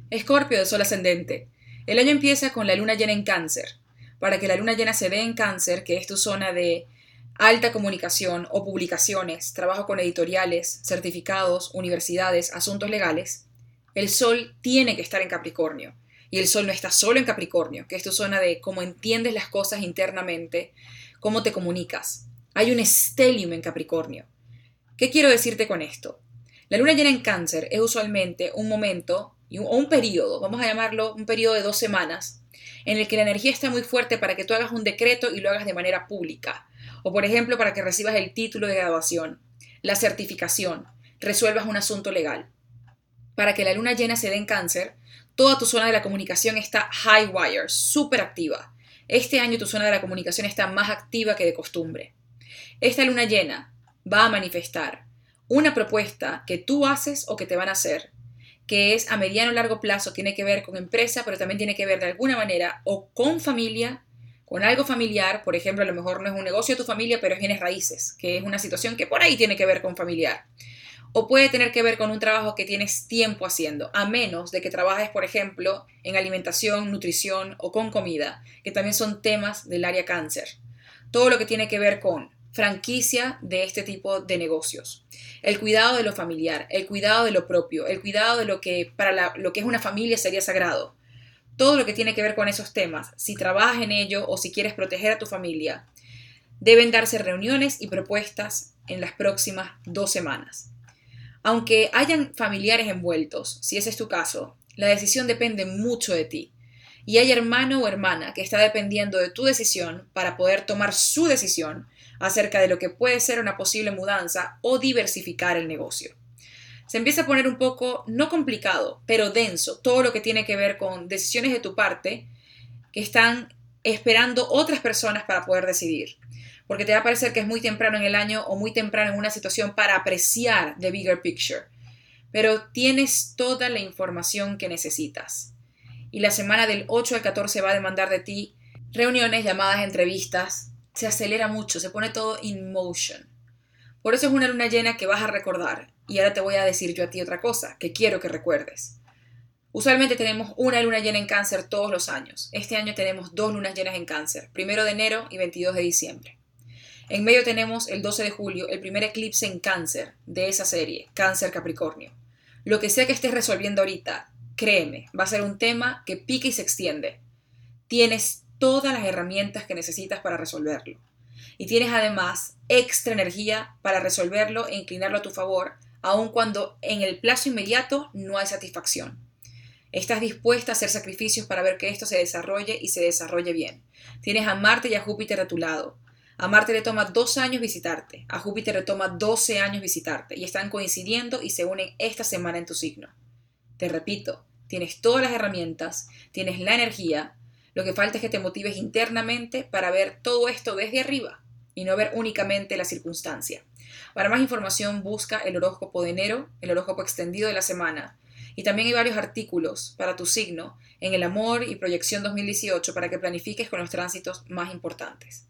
Escorpio de Sol ascendente. El año empieza con la luna llena en Cáncer. Para que la luna llena se dé en Cáncer, que es tu zona de alta comunicación o publicaciones, trabajo con editoriales, certificados, universidades, asuntos legales, el Sol tiene que estar en Capricornio. Y el Sol no está solo en Capricornio, que es tu zona de cómo entiendes las cosas internamente, cómo te comunicas. Hay un stellium en Capricornio. ¿Qué quiero decirte con esto? La luna llena en Cáncer es usualmente un momento o un periodo, vamos a llamarlo un periodo de 2 semanas, en el que la energía está muy fuerte para que tú hagas un decreto y lo hagas de manera pública. O por ejemplo, para que recibas el título de graduación, la certificación, resuelvas un asunto legal. Para que la luna llena se dé en Cáncer, toda tu zona de la comunicación está high wire, súper activa. Este año tu zona de la comunicación está más activa que de costumbre. Esta luna llena va a manifestar una propuesta que tú haces o que te van a hacer, que es a mediano o largo plazo, tiene que ver con empresa, pero también tiene que ver de alguna manera o con familia, con algo familiar. Por ejemplo, a lo mejor no es un negocio de tu familia, pero es bienes raíces, que es una situación que por ahí tiene que ver con familiar. O puede tener que ver con un trabajo que tienes tiempo haciendo, a menos de que trabajes, por ejemplo, en alimentación, nutrición o con comida, que también son temas del área cáncer. Todo lo que tiene que ver con franquicia de este tipo de negocios. El cuidado de lo familiar, el cuidado de lo propio, el cuidado de lo que para lo que es una familia sería sagrado. Todo lo que tiene que ver con esos temas, si trabajas en ello o si quieres proteger a tu familia, deben darse reuniones y propuestas en las próximas 2 semanas. Aunque hayan familiares envueltos, si ese es tu caso, la decisión depende mucho de ti. Y hay hermano o hermana que está dependiendo de tu decisión para poder tomar su decisión acerca de lo que puede ser una posible mudanza o diversificar el negocio. Se empieza a poner un poco, no complicado, pero denso, todo lo que tiene que ver con decisiones de tu parte que están esperando otras personas para poder decidir. Porque te va a parecer que es muy temprano en el año o muy temprano en una situación para apreciar the bigger picture. Pero tienes toda la información que necesitas. Y la semana del 8 al 14 va a demandar de ti reuniones, llamadas, entrevistas. Se acelera mucho, se pone todo in motion. Por eso es una luna llena que vas a recordar. Y ahora te voy a decir yo a ti otra cosa que quiero que recuerdes. Usualmente tenemos una luna llena en Cáncer todos los años. Este año tenemos 2 lunas llenas en Cáncer, 1 de enero y 22 de diciembre. En medio tenemos el 12 de julio, el primer eclipse en Cáncer de esa serie, Cáncer Capricornio. Lo que sea que estés resolviendo ahorita, créeme, va a ser un tema que pica y se extiende. Tienes todas las herramientas que necesitas para resolverlo. Y tienes además extra energía para resolverlo e inclinarlo a tu favor, aun cuando en el plazo inmediato no hay satisfacción. Estás dispuesta a hacer sacrificios para ver que esto se desarrolle y se desarrolle bien. Tienes a Marte y a Júpiter a tu lado. A Marte le toma 2 años visitarte, a Júpiter le toma 12 años visitarte y están coincidiendo y se unen esta semana en tu signo. Te repito, tienes todas las herramientas, tienes la energía, lo que falta es que te motives internamente para ver todo esto desde arriba y no ver únicamente la circunstancia. Para más información busca el horóscopo de enero, el horóscopo extendido de la semana, y también hay varios artículos para tu signo en El Amor y Proyección 2018 para que planifiques con los tránsitos más importantes.